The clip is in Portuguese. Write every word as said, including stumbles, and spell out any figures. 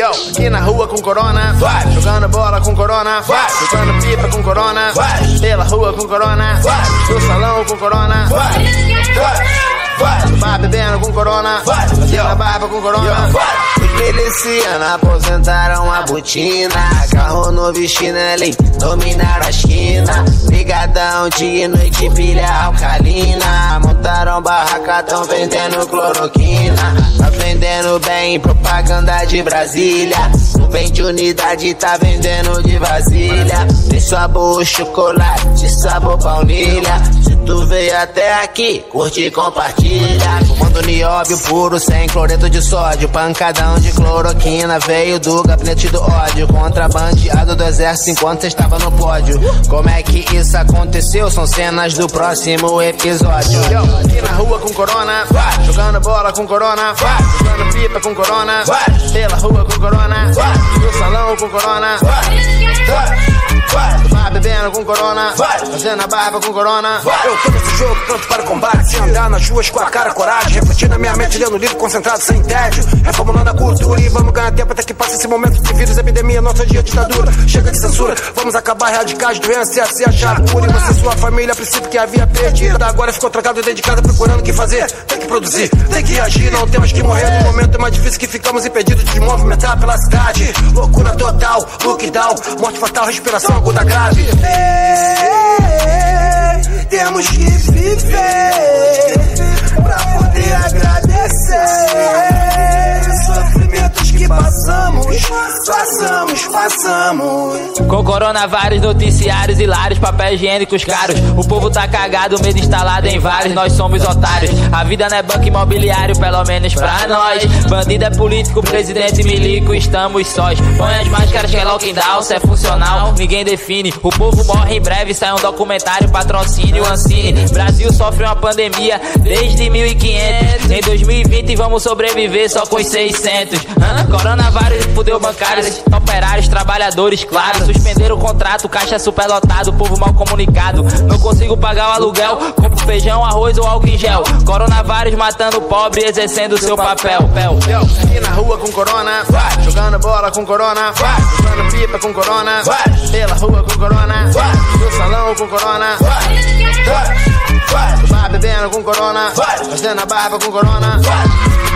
Yo, aqui na rua com corona, vai. Jogando bola com corona, vai. Jogando pipa com corona, vai. Pela rua com corona, vai. No salão com corona, vai. Vai. Vai bebendo com corona, vai. Fazendo a barba com corona, vai. Os milicianos aposentaram a botina, carro novo e chinelo, dominaram a esquina. Ligadão dia e noite, pilha alcalina. Montaram barraca, tão vendendo cloroquina. Tá vendendo bem, propaganda de Brasília. Não vende unidade, tá vendendo de vasilha. Tem sabor chocolate, sabor baunilha. Se tu veio até aqui, curte e compartilha. Fumando nióbio puro, sem cloreto de sódio. Pancadão de cloroquina, veio do gabinete do ódio. Contrabandeado do exército enquanto estava no pódio. Como é que isso aconteceu? São cenas do próximo episódio. Yo, aqui na rua com corona, vai. Jogando bola com corona, vai. Jogando pipa com corona, vai. Pela rua com corona, vai. No salão com corona, vai. Vai. Vai bebendo com corona, vai. Fazendo a barba com corona, vai. Eu tô nesse jogo pronto para o combate, sem andar nas ruas com a cara coragem. Refletindo na minha mente, lendo livro concentrado sem tédio. Reformulando a cultura e vamos ganhar tempo até que passe esse momento de vírus, epidemia, nosso dia ditadura. Chega de censura, vamos acabar radicais, doenças e assim achar a cura. E você e sua família, a princípio que havia perdido, agora ficou trocado dentro de casa procurando o que fazer. Tem que produzir, tem que agir, não temos que morrer. No momento mais difícil que ficamos impedidos de movimentar pela cidade. Loucura total, lockdown, morte fatal, respiração aguda grave. Ei, temos que viver pra poder agradecer sofrimentos que passamos, passamos, passamos. Com coronavírus, noticiários hilários, papel higiênicos caros. O povo tá cagado, medo instalado em vários. Nós somos otários. A vida não é banco imobiliário, pelo menos pra nós. Bandido é político, presidente milico, estamos sós. Põe as máscaras que é lockdown, se é funcional, ninguém define. O povo morre em breve, sai um documentário, patrocínio Ancine. Brasil sofre uma pandemia desde mil e quinhentos. Em dois mil e vinte vamos sobreviver só com os seiscentos. Hã? Coronavírus fudeu bancários, operários, trabalhadores, claro. Suspenderam o contrato, caixa superlotado, povo mal comunicado. Não consigo pagar o aluguel, compro feijão, arroz ou álcool em gel. Coronavírus matando o pobre, exercendo seu papel. Yo, aqui na rua com corona, vai. Jogando bola com corona, vai. Jogando pipa com corona, vai. Pela rua com corona, vai. No salão com corona, vai. Vai. Vai bebendo com corona, vai. Fazendo a barba com corona, vai.